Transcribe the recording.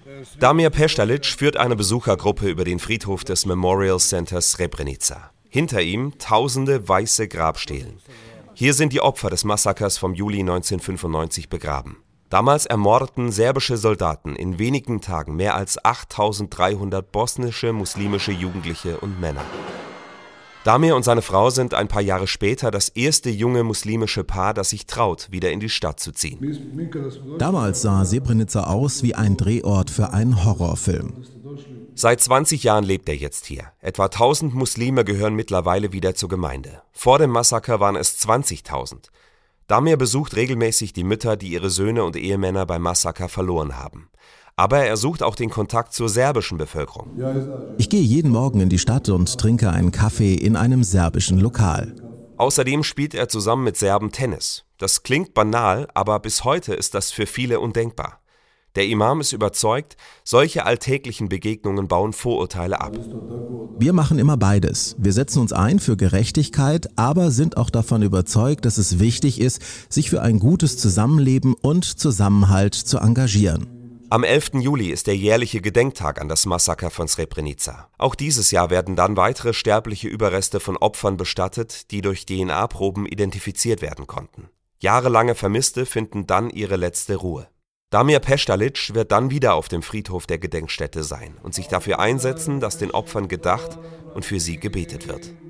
Damir Pestalic führt eine Besuchergruppe über den Friedhof des Memorial Centers Srebrenica. Hinter ihm tausende weiße Grabstelen. Hier sind die Opfer des Massakers vom Juli 1995 begraben. Damals ermordeten serbische Soldaten in wenigen Tagen mehr als 8.300 bosnische muslimische Jugendliche und Männer. Damir und seine Frau sind ein paar Jahre später das erste junge muslimische Paar, das sich traut, wieder in die Stadt zu ziehen. Damals sah Srebrenica aus wie ein Drehort für einen Horrorfilm. Seit 20 Jahren lebt er jetzt hier. Etwa 1.000 Muslime gehören mittlerweile wieder zur Gemeinde. Vor dem Massaker waren es 20.000. Damir besucht regelmäßig die Mütter, die ihre Söhne und Ehemänner beim Massaker verloren haben. Aber er sucht auch den Kontakt zur serbischen Bevölkerung. Ich gehe jeden Morgen in die Stadt und trinke einen Kaffee in einem serbischen Lokal. Außerdem spielt er zusammen mit Serben Tennis. Das klingt banal, aber bis heute ist das für viele undenkbar. Der Imam ist überzeugt, solche alltäglichen Begegnungen bauen Vorurteile ab. Wir machen immer beides. Wir setzen uns ein für Gerechtigkeit, aber sind auch davon überzeugt, dass es wichtig ist, sich für ein gutes Zusammenleben und Zusammenhalt zu engagieren. Am 11. Juli ist der jährliche Gedenktag an das Massaker von Srebrenica. Auch dieses Jahr werden dann weitere sterbliche Überreste von Opfern bestattet, die durch DNA-Proben identifiziert werden konnten. Jahrelange Vermisste finden dann ihre letzte Ruhe. Damir Pestalic wird dann wieder auf dem Friedhof der Gedenkstätte sein und sich dafür einsetzen, dass den Opfern gedacht und für sie gebetet wird.